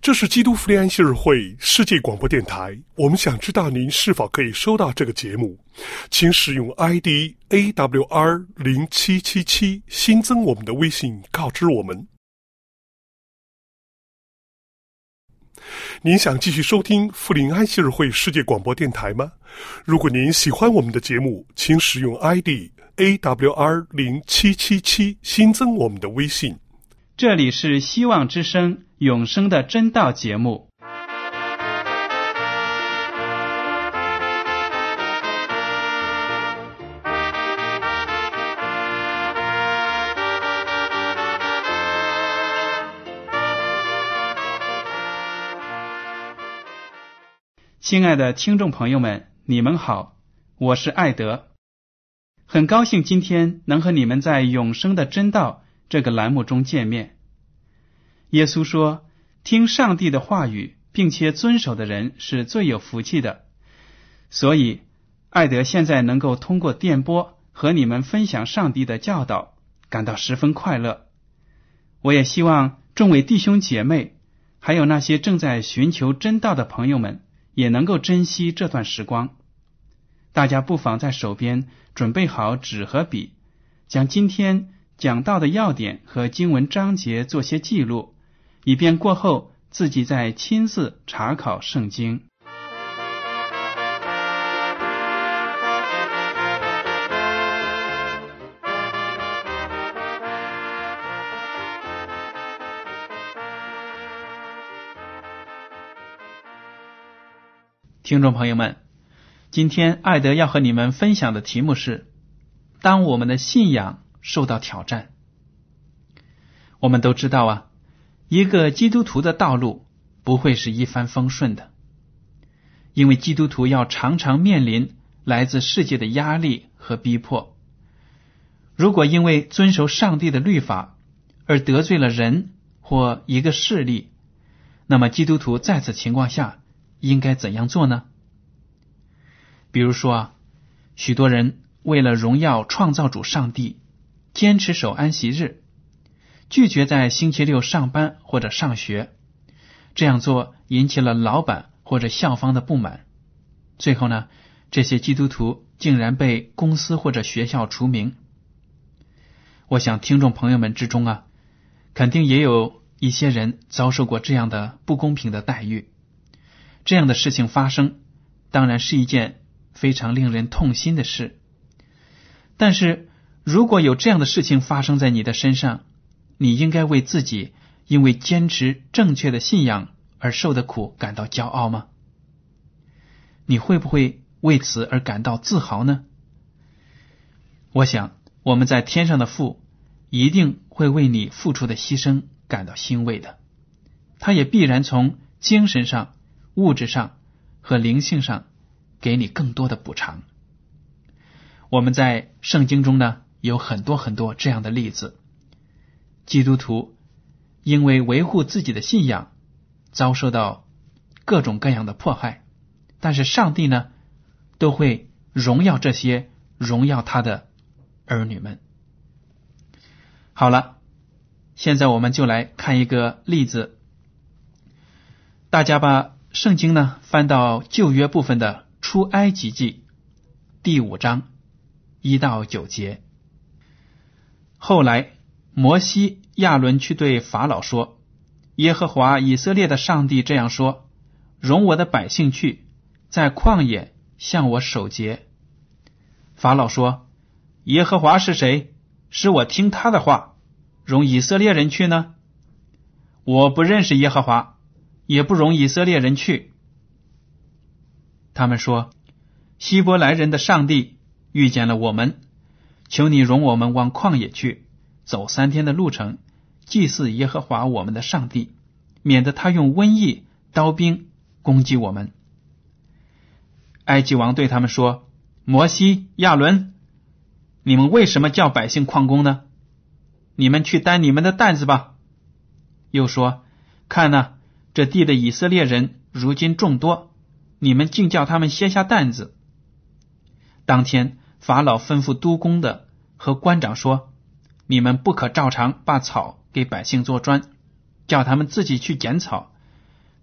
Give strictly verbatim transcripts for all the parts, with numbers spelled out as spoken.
这是基督福音安息日会世界广播电台，我们想知道您是否可以收到这个节目，请使用 I D A W R 零七七七 新增我们的微信告知我们。您想继续收听福林安息日会世界广播电台吗？如果您喜欢我们的节目，请使用 I D A W R 零七七七 新增我们的微信。 这里是希望之声永生的真道节目。亲爱的听众朋友们，你们好，我是艾德，很高兴今天能和你们在永生的真道这个栏目中见面。耶稣说，听上帝的话语并且遵守的人是最有福气的，所以艾德现在能够通过电波和你们分享上帝的教导，感到十分快乐。我也希望众位弟兄姐妹还有那些正在寻求真道的朋友们也能够珍惜这段时光。大家不妨在手边准备好纸和笔，将今天讲到的要点和经文章节做些记录，以便过后自己再亲自查考圣经。听众朋友们，今天艾德要和你们分享的题目是：当我们的信仰受到挑战。我们都知道啊，一个基督徒的道路不会是一帆风顺的，因为基督徒要常常面临来自世界的压力和逼迫。如果因为遵守上帝的律法而得罪了人或一个势力，那么基督徒在此情况下应该怎样做呢？比如说啊，许多人为了荣耀创造主上帝，坚持守安息日，拒绝在星期六上班或者上学，这样做引起了老板或者校方的不满。最后呢，这些基督徒竟然被公司或者学校除名。我想听众朋友们之中啊，肯定也有一些人遭受过这样的不公平的待遇。这样的事情发生，当然是一件非常令人痛心的事。但是如果有这样的事情发生在你的身上，你应该为自己因为坚持正确的信仰而受的苦感到骄傲吗？你会不会为此而感到自豪呢？我想我们在天上的父一定会为你付出的牺牲感到欣慰的，他也必然从精神上、物质上和灵性上给你更多的补偿。我们在圣经中呢，有很多很多这样的例子，基督徒因为维护自己的信仰遭受到各种各样的迫害，但是上帝呢，都会荣耀这些荣耀他的儿女们。好了，现在我们就来看一个例子。大家把圣经呢翻到旧约部分的出埃及记第五章一到九节。后来摩西、亚伦去对法老说，耶和华以色列的上帝这样说，容我的百姓去，在旷野向我守节。法老说，耶和华是谁？使我听他的话，容以色列人去呢？我不认识耶和华，也不容以色列人去。他们说，希伯来人的上帝遇见了我们，求你容我们往旷野去，走三天的路程，祭祀耶和华我们的上帝，免得他用瘟疫、刀兵攻击我们。埃及王对他们说，摩西、亚伦，你们为什么叫百姓旷工呢？你们去担你们的担子吧。又说，看哪，这地的以色列人如今众多，你们竟叫他们歇下担子。当天法老吩咐督工的和官长说，你们不可照常把草给百姓做砖，叫他们自己去捡草，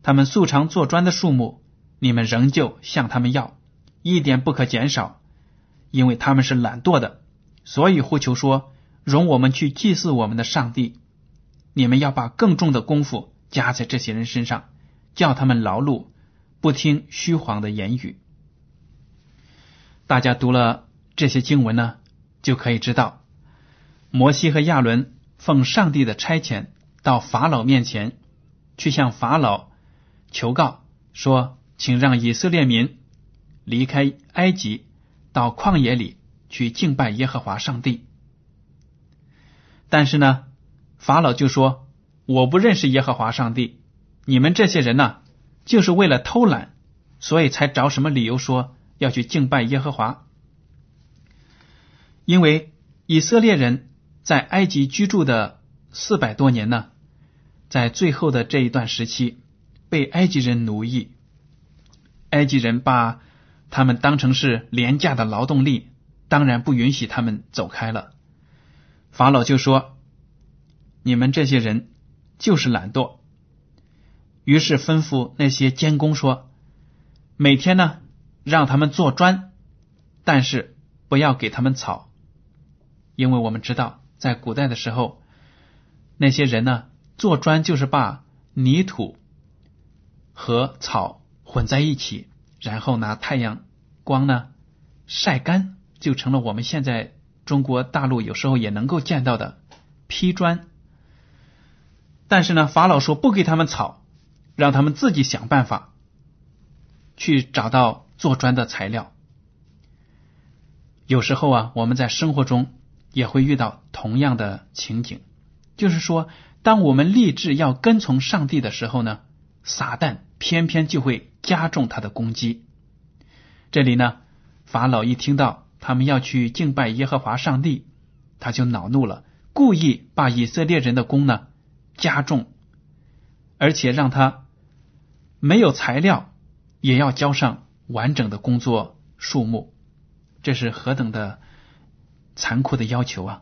他们素常做砖的数目，你们仍旧向他们要，一点不可减少，因为他们是懒惰的，所以呼求说，容我们去祭祀我们的上帝。你们要把更重的功夫加在这些人身上，叫他们劳碌，不听虚谎的言语。大家读了这些经文呢，就可以知道，摩西和亚伦奉上帝的差遣到法老面前，去向法老求告，说请让以色列民离开埃及，到旷野里去敬拜耶和华上帝。但是呢，法老就说，我不认识耶和华上帝，你们这些人呢，就是为了偷懒，所以才找什么理由说要去敬拜耶和华。因为以色列人在埃及居住的四百多年呢，在最后的这一段时期被埃及人奴役，埃及人把他们当成是廉价的劳动力，当然不允许他们走开了。法老就说，你们这些人就是懒惰，于是吩咐那些监工说，每天呢让他们做砖，但是不要给他们草，因为我们知道在古代的时候，那些人呢做砖就是把泥土和草混在一起，然后拿太阳光呢晒干，就成了我们现在中国大陆有时候也能够见到的劈砖。但是呢，法老说不给他们草，让他们自己想办法去找到做砖的材料。有时候啊，我们在生活中也会遇到同样的情景，就是说当我们立志要跟从上帝的时候呢，撒旦偏偏就会加重他的攻击。这里呢，法老一听到他们要去敬拜耶和华上帝，他就恼怒了，故意把以色列人的工呢加重，而且让他没有材料也要交上完整的工作数目，这是何等的残酷的要求啊！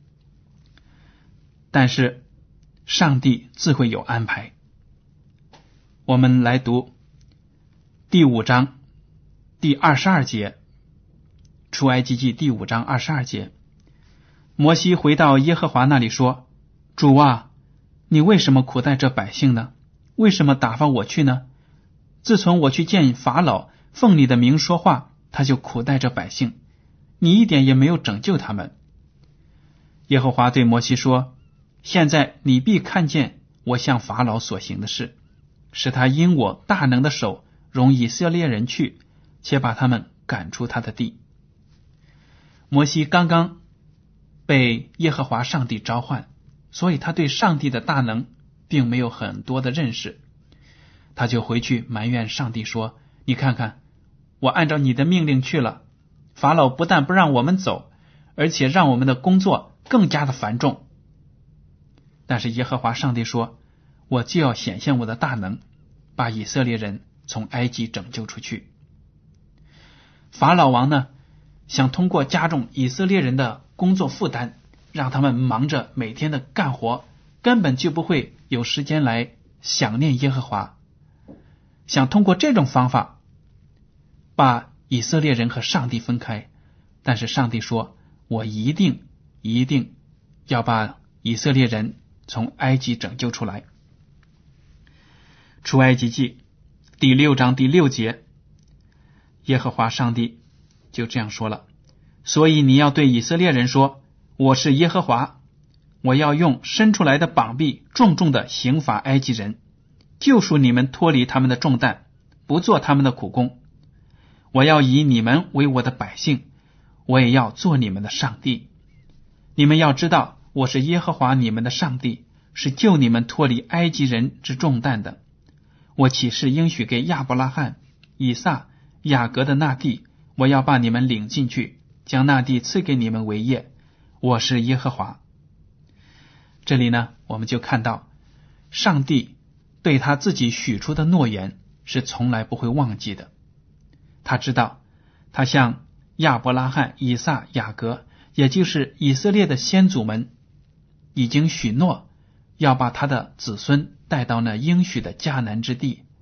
但是上帝自会有安排。我们来读第五章第二十二节，出埃及记第五章二十二节。摩西回到耶和华那里说，主啊，你为什么苦待这百姓呢？为什么打发我去呢？自从我去见法老，奉你的名说话，他就苦待这百姓，你一点也没有拯救他们。耶和华对摩西说，现在你必看见我向法老所行的事，使他因我大能的手容以色列人去，且把他们赶出他的地。摩西刚刚被耶和华上帝召唤，所以他对上帝的大能并没有很多的认识，他就回去埋怨上帝说，你看看，我按照你的命令去了，法老不但不让我们走，而且让我们的工作更加的繁重。但是耶和华上帝说，我就要显现我的大能，把以色列人从埃及拯救出去。法老王呢，想通过加重以色列人的工作负担，让他们忙着每天的干活，根本就不会有时间来想念耶和华，想通过这种方法把以色列人和上帝分开。但是上帝说，我一定一定要把以色列人从埃及拯救出来。出埃及记第六章第六节，耶和华上帝就这样说了，所以你要对以色列人说，我是耶和华，我要用伸出来的膀臂重重的刑罚埃及人，救赎你们脱离他们的重担，不做他们的苦工。我要以你们为我的百姓，我也要做你们的上帝。你们要知道，我是耶和华你们的上帝，是救你们脱离埃及人之重担的。我起誓应许给亚伯拉罕、以撒、雅各的那地，我要把你们领进去，将那地赐给你们为业。我是耶和华。这里呢，我们就看到上帝对他自己许出的诺言是从来不会忘记的。他知道他向亚伯拉罕、以撒、雅各，也就是以色列的先祖们，已经许诺要把他的子孙带到那应许的迦南之地，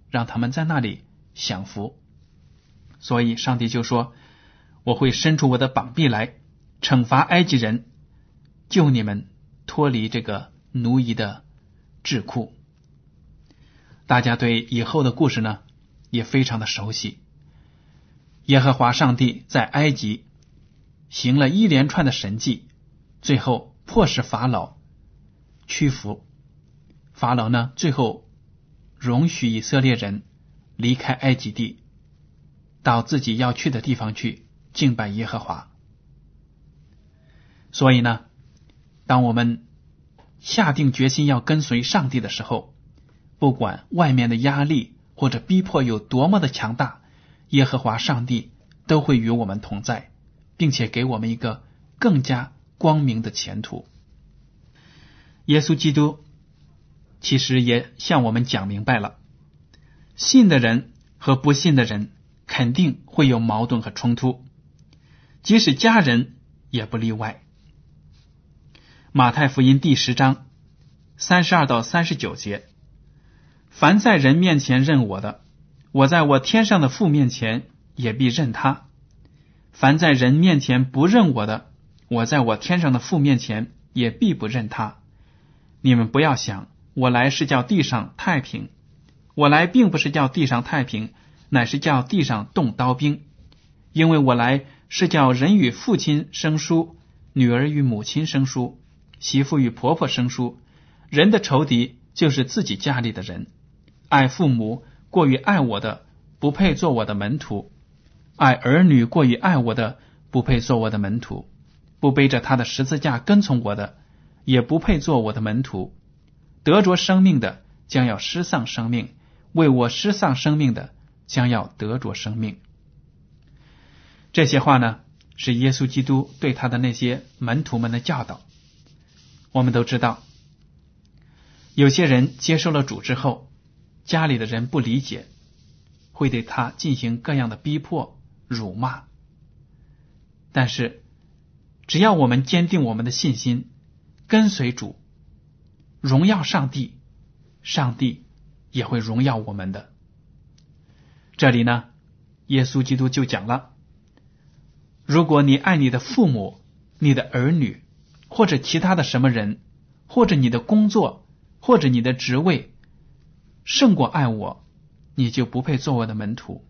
让他们在那里享福。所以上帝就说，我会伸出我的膀臂来，惩罚埃及人，救你们脱离这个奴役的桎梏。大家对以后的故事呢也非常的熟悉。耶和华上帝在埃及行了一连串的神迹，最后迫使法老屈服。法老呢最后容许以色列人离开埃及地，到自己要去的地方去敬拜耶和华。所以呢，当我们下定决心要跟随上帝的时候，不管外面的压力或者逼迫有多么的强大，耶和华上帝都会与我们同在，并且给我们一个更加光明的前途。耶稣基督其实也向我们讲明白了，信的人和不信的人肯定会有矛盾和冲突，即使家人也不例外。马太福音第十章三十二到三十九节，凡在人面前认我的，我在我天上的父面前也必认他；凡在人面前不认我的，我在我天上的父面前也必不认他。你们不要想，我来是叫地上太平，我来并不是叫地上太平，乃是叫地上动刀兵。因为我来是叫人与父亲生疏，女儿与母亲生疏，媳妇与婆婆生疏。人的仇敌就是自己家里的人。爱父母过于爱我的，不配做我的门徒；爱儿女过于爱我的，不配做我的门徒；不背着他的十字架跟从我的，也不配做我的门徒。得着生命的将要失丧生命，为我失丧生命的将要得着生命。这些话呢，是耶稣基督对他的那些门徒们的教导。我们都知道，有些人接受了主之后，家里的人不理解，会对他进行各样的逼迫、辱骂。但是只要我们坚定我们的信心，跟随主，荣耀上帝，上帝也会荣耀我们的。这里呢，耶稣基督就讲了，如果你爱你的父母、你的儿女，或者其他的什么人，或者你的工作，或者你的职位，胜过爱我，你就不配做我的门徒。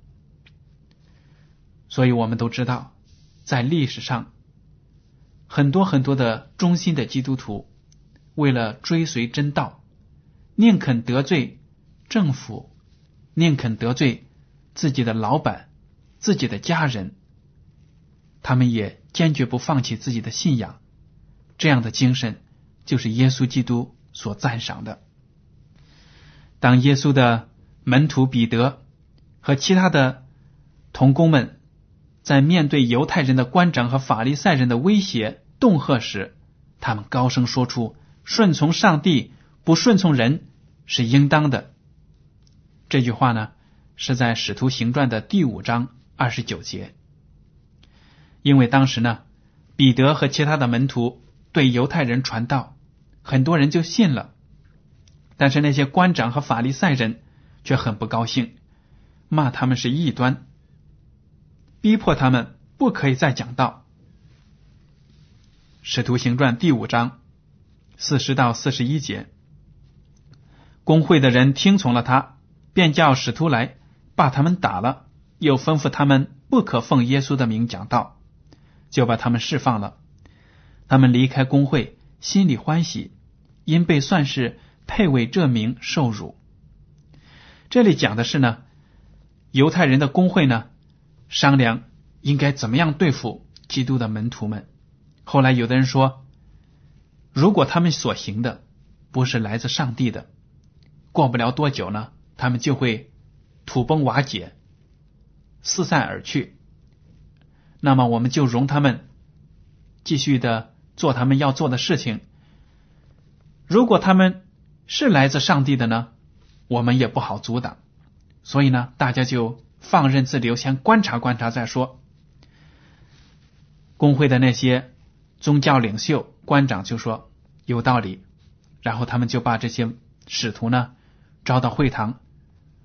所以我们都知道，在历史上很多很多的忠心的基督徒，为了追随真道，宁肯得罪政府，宁肯得罪自己的老板、自己的家人，他们也坚决不放弃自己的信仰。这样的精神就是耶稣基督所赞赏的。当耶稣的门徒彼得和其他的同工们在面对犹太人的官长和法利赛人的威胁恫吓时，他们高声说出顺从上帝，不顺从人是应当的。这句话呢，是在使徒行传的第五章二十九节。因为当时呢，彼得和其他的门徒对犹太人传道，很多人就信了，但是那些官长和法利赛人却很不高兴，骂他们是异端，逼迫他们不可以再讲道。使徒行传第五章四十到四十一节，公会的人听从了他，便叫使徒来，把他们打了，又吩咐他们不可奉耶稣的名讲道，就把他们释放了。他们离开公会，心里欢喜，因被算是配为这名受辱。这里讲的是呢，犹太人的公会呢，商量应该怎么样对付基督的门徒们。后来有的人说，如果他们所行的不是来自上帝的，过不了多久呢，他们就会土崩瓦解，四散而去。那么我们就容他们继续的做他们要做的事情。如果他们是来自上帝的呢，我们也不好阻挡。所以呢，大家就放任自流，先观察观察再说。公会的那些宗教领袖、官长就说有道理，然后他们就把这些使徒呢招到会堂，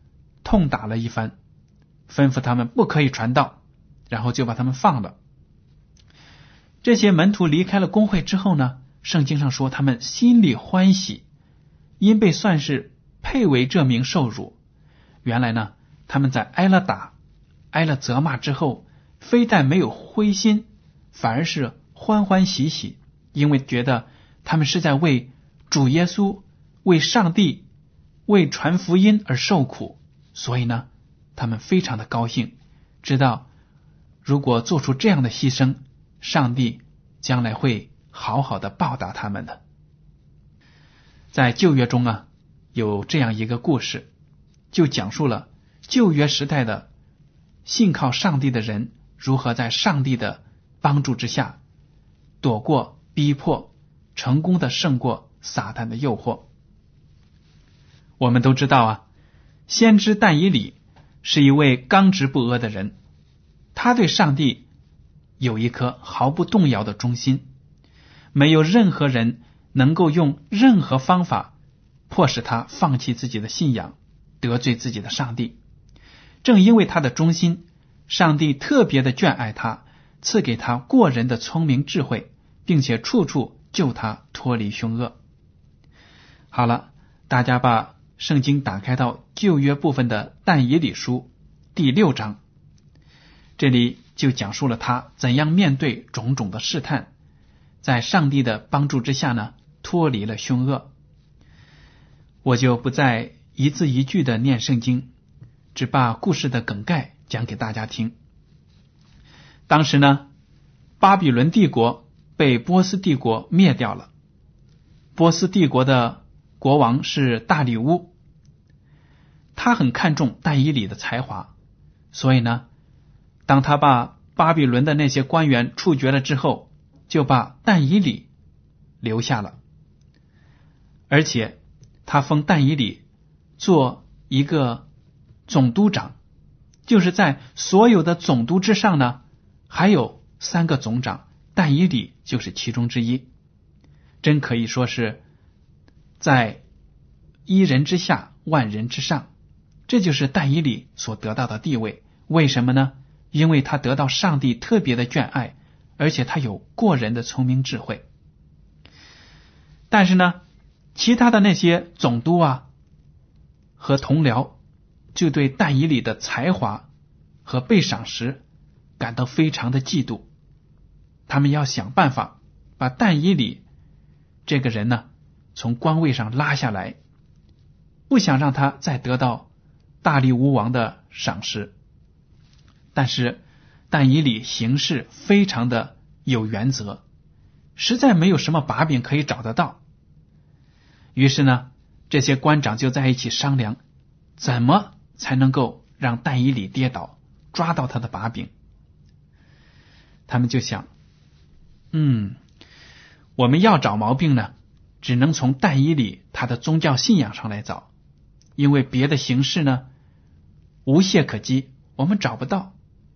痛打了一番，吩咐他们不可以传道，然后就把他们放了。这些门徒离开了公会之后呢，圣经上说他们心里欢喜，因被算是配为这名受辱。原来呢，他们在挨了打挨了责骂之后，非但没有灰心，反而是欢欢喜喜，因为觉得他们是在为主耶稣、为上帝、为传福音而受苦，所以呢，他们非常的高兴，知道如果做出这样的牺牲，上帝将来会好好的报答他们的。在旧约中啊，有这样一个故事，就讲述了旧约时代的信靠上帝的人如何在上帝的帮助之下躲过逼迫，成功的胜过撒旦的诱惑。我们都知道啊，先知但以理是一位刚直不阿的人，他对上帝有一颗毫不动摇的忠心，没有任何人能够用任何方法迫使他放弃自己的信仰，得罪自己的上帝。正因为他的忠心，上帝特别的眷爱他，赐给他过人的聪明智慧，并且处处救他脱离凶恶。好了，大家把圣经打开到旧约部分的但以理书第六章，这里就讲述了他怎样面对种种的试探，在上帝的帮助之下呢，脱离了凶恶。我就不再一字一句的念圣经，只把故事的梗概讲给大家听。当时呢，巴比伦帝国被波斯帝国灭掉了，波斯帝国的国王是大利乌，他很看重但以理的才华，所以呢，当他把巴比伦的那些官员处决了之后，就把但以理留下了，而且他封但以理做一个总督长，就是在所有的总督之上呢，还有三个总长，但以理就是其中之一，真可以说是在一人之下，万人之上。这就是但以理所得到的地位。为什么呢？因为他得到上帝特别的眷爱，而且他有过人的聪明智慧。但是呢，其他的那些总督啊和同僚就对但以理的才华和被赏识感到非常的嫉妒，他们要想办法把但以理这个人呢从官位上拉下来，不想让他再得到大利乌王的赏识。但是但以理行事非常的有原则，实在没有什么把柄可以找得到。于是呢，这些官长就在一起商量，怎么才能够让但以理跌倒，抓到他的把柄。他们就想，嗯，我们要找毛病呢，只能从但以理他的宗教信仰上来找，因为别的形式呢无懈可击，我们找不到。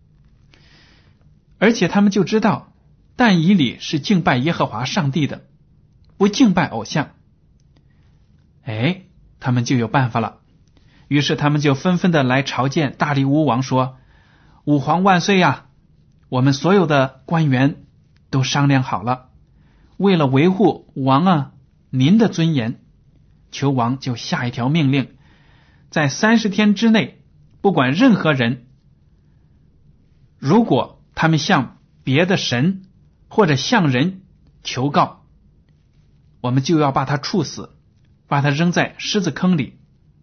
而且他们就知道但以理是敬拜耶和华上帝的，不敬拜偶像。哎，他们就有办法了。于是他们就纷纷的来朝见大利乌王，说：吾皇万岁呀！我们所有的官员都商量好了，为了维护王啊您的尊严，求王就下一条命令，在三十天之内，不管任何人，如果他们向别的神或者向人求告，我们就要把他处死，把他扔在狮子坑里。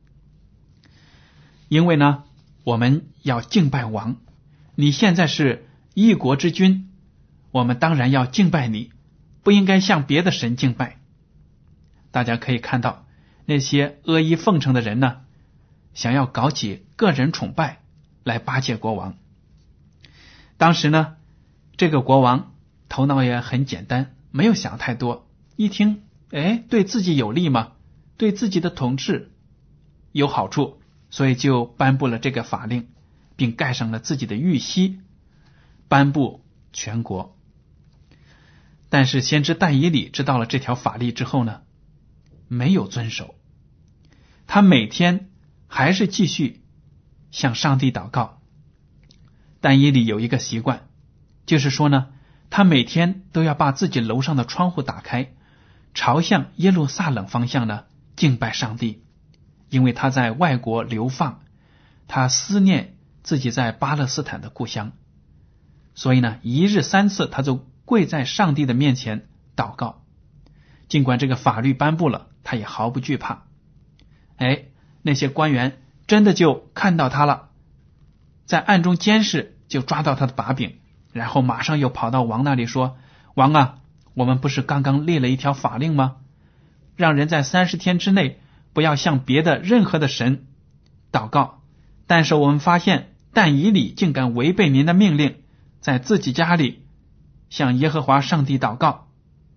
因为呢，我们要敬拜王，你现在是一国之君，我们当然要敬拜你，不应该向别的神敬拜。大家可以看到，那些阿谀奉承的人呢，想要搞起个人崇拜来巴结国王。当时呢，这个国王头脑也很简单，没有想太多，一听，哎，对自己有利吗？对自己的统治有好处，所以就颁布了这个法令，并盖上了自己的玉玺，颁布全国。但是先知但以理知道了这条法律之后呢，没有遵守，他每天还是继续向上帝祷告。但以理有一个习惯，就是说呢，他每天都要把自己楼上的窗户打开，朝向耶路撒冷方向呢敬拜上帝。因为他在外国流放，他思念自己在巴勒斯坦的故乡，所以呢，一日三次他就跪在上帝的面前祷告。尽管这个法律颁布了，他也毫不惧怕。哎，那些官员真的就看到他了，在暗中监视，就抓到他的把柄，然后马上又跑到王那里说：王啊，我们不是刚刚立了一条法令吗？让人在三十天之内不要向别的任何的神祷告，但是我们发现但以理竟敢违背您的命令，在自己家里向耶和华上帝祷告。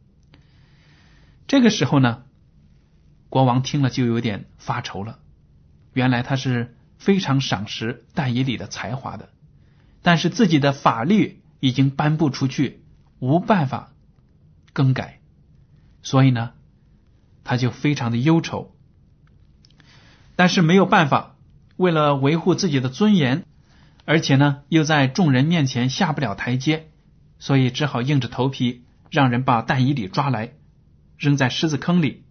这个时候呢，国王听了就有点发愁了。原来他是非常赏识但以理的才华的，但是自己的法律已经颁布出去，无办法更改，所以呢，他就非常的忧愁。但是没有办法，为了维护自己的尊严，而且呢又在众人面前下不了台阶，所以只好硬着头皮让人把但以理抓来，扔在狮子坑里。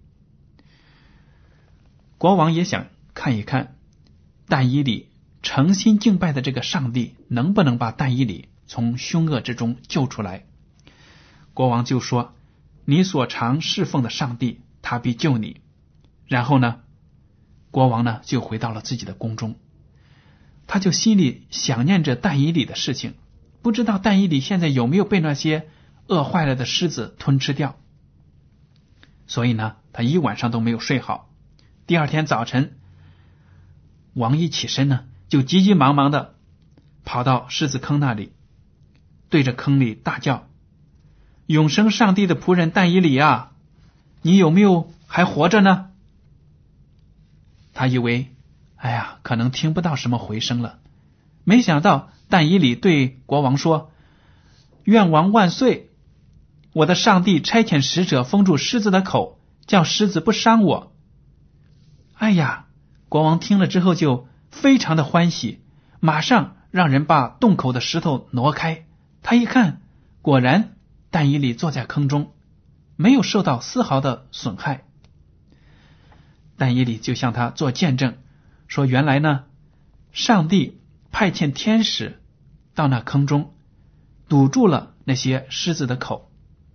国王也想看一看但以理诚心敬拜的这个上帝能不能把但以理从凶恶之中救出来。国王就说：你所常侍奉的上帝，他必救你。然后呢，国王呢就回到了自己的宫中，他就心里想念着但以理的事情，不知道但以理现在有没有被那些饿坏了的狮子吞吃掉。所以呢，他一晚上都没有睡好。第二天早晨，王一起身呢，就急急忙忙的跑到狮子坑那里，对着坑里大叫：永生上帝的仆人但以理啊，你有没有还活着呢？他以为哎呀，可能听不到什么回声了，没想到但以理对国王说：愿王万岁，我的上帝差遣使者封住狮子的口，叫狮子不伤我。哎呀，国王听了之后就非常的欢喜，马上让人把洞口的石头挪开。他一看，果然但以理坐在坑中，没有受到丝毫的损害。但以理就向他做见证，说原来呢，上帝派遣天使到那坑中，堵住了那些狮子的口。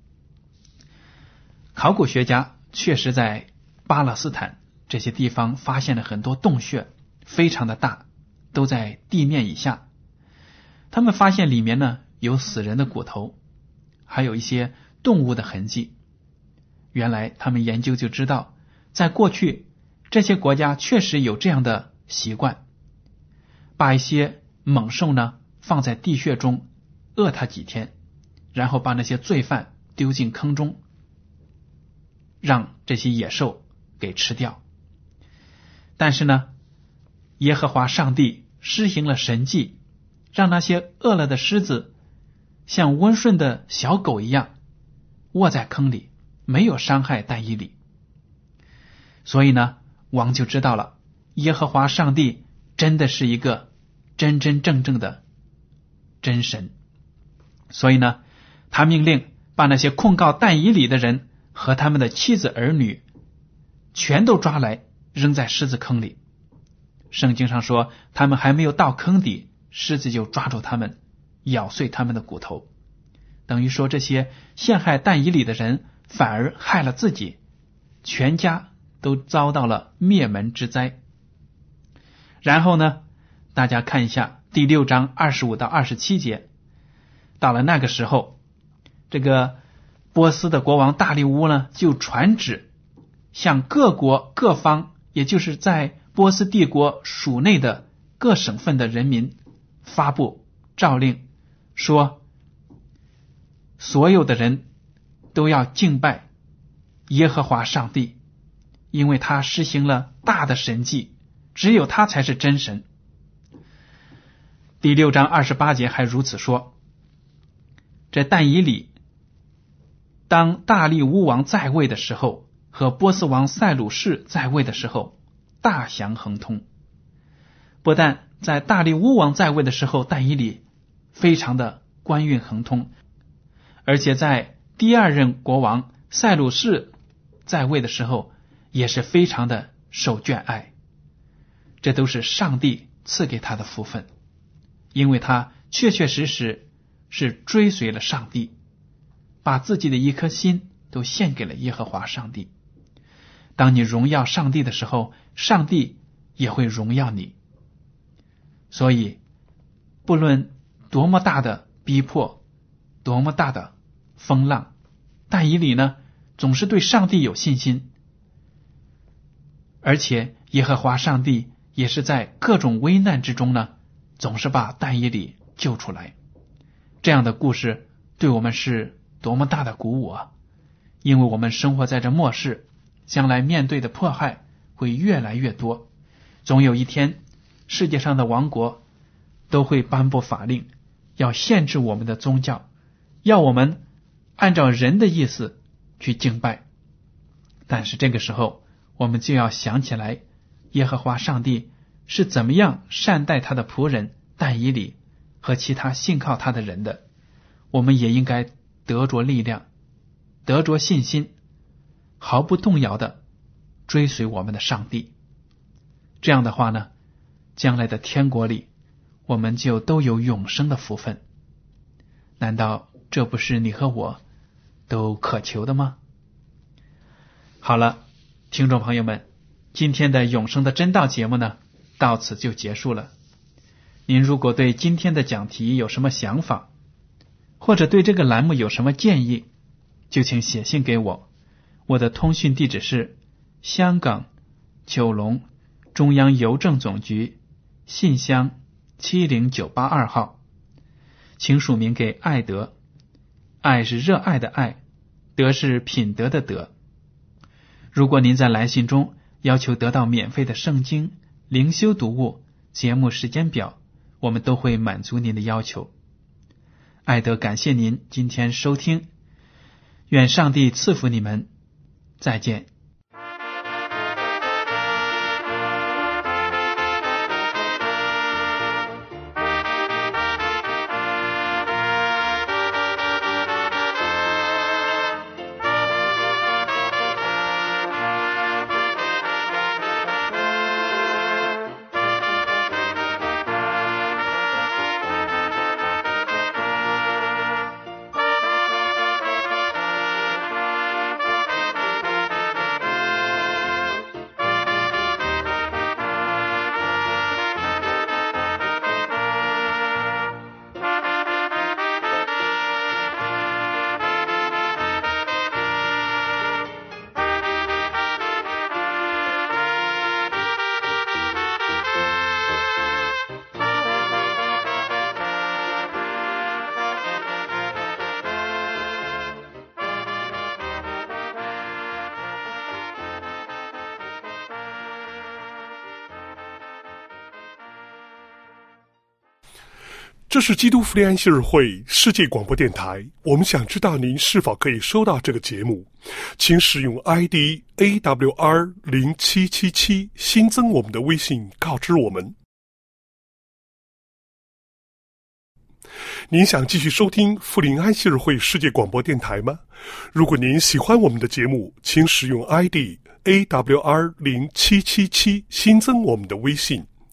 考古学家确实在巴勒斯坦这些地方发现了很多洞穴，非常的大，都在地面以下。他们发现里面呢有死人的骨头，还有一些动物的痕迹。原来他们研究就知道，在过去这些国家确实有这样的习惯，把一些猛兽呢放在地穴中饿它几天，然后把那些罪犯丢进坑中，让这些野兽给吃掉。但是呢，耶和华上帝施行了神迹，让那些饿了的狮子像温顺的小狗一样卧在坑里，没有伤害但以理。所以呢，王就知道了，耶和华上帝真的是一个真真正正的真神。所以呢，他命令把那些控告但以理的人和他们的妻子儿女全都抓来，扔在狮子坑里。圣经上说，他们还没有到坑底，狮子就抓住他们，咬碎他们的骨头。等于说，这些陷害但以理的人反而害了自己，全家都遭到了灭门之灾。然后呢，大家看一下第六章二十五到二十七节。到了那个时候，这个波斯的国王大利乌呢，就传旨向各国各方，也就是在波斯帝国属内的各省份的人民发布诏令，说所有的人都要敬拜耶和华上帝，因为他施行了大的神迹，只有他才是真神。第六章二十八节还如此说：这但以理当大利乌王在位的时候，和波斯王塞鲁士在位的时候，大祥亨通。不但在大利乌王在位的时候，但以理非常的官运亨通，而且在第二任国王塞鲁士在位的时候也是非常的受眷爱。这都是上帝赐给他的福分，因为他确确实实是追随了上帝，把自己的一颗心都献给了耶和华上帝。当你荣耀上帝的时候，上帝也会荣耀你。所以不论多么大的逼迫，多么大的风浪，但以理呢总是对上帝有信心，而且耶和华上帝也是在各种危难之中呢总是把但以理救出来。这样的故事对我们是多么大的鼓舞啊！因为我们生活在这末世，将来面对的迫害会越来越多，总有一天世界上的王国都会颁布法令，要限制我们的宗教，要我们按照人的意思去敬拜。但是这个时候我们就要想起来耶和华上帝是怎么样善待他的仆人但以理和其他信靠他的人的，我们也应该得着力量，得着信心，毫不动摇的追随我们的上帝。这样的话呢，将来的天国里我们就都有永生的福分。难道这不是你和我都渴求的吗？好了，听众朋友们，今天的永生的真道节目呢到此就结束了。您如果对今天的讲题有什么想法，或者对这个栏目有什么建议，就请写信给我。我的通讯地址是香港九龙中央邮政总局信箱七零九八二号，请署名给爱德。爱是热爱的爱，德是品德的德。如果您在来信中要求得到免费的圣经、灵修读物、节目时间表，我们都会满足您的要求。爱德感谢您今天收听，愿上帝赐福你们，再见。 这是基督福临安息日会世界广播电台，我们想知道您是否可以收到这个节目，请使用 I D A W R 零七七七 新增我们的微信告知我们。您想继续收听福临安息日会世界广播电台吗？如果您喜欢我们的节目，请使用 I D A W R 零七七七 新增我们的微信，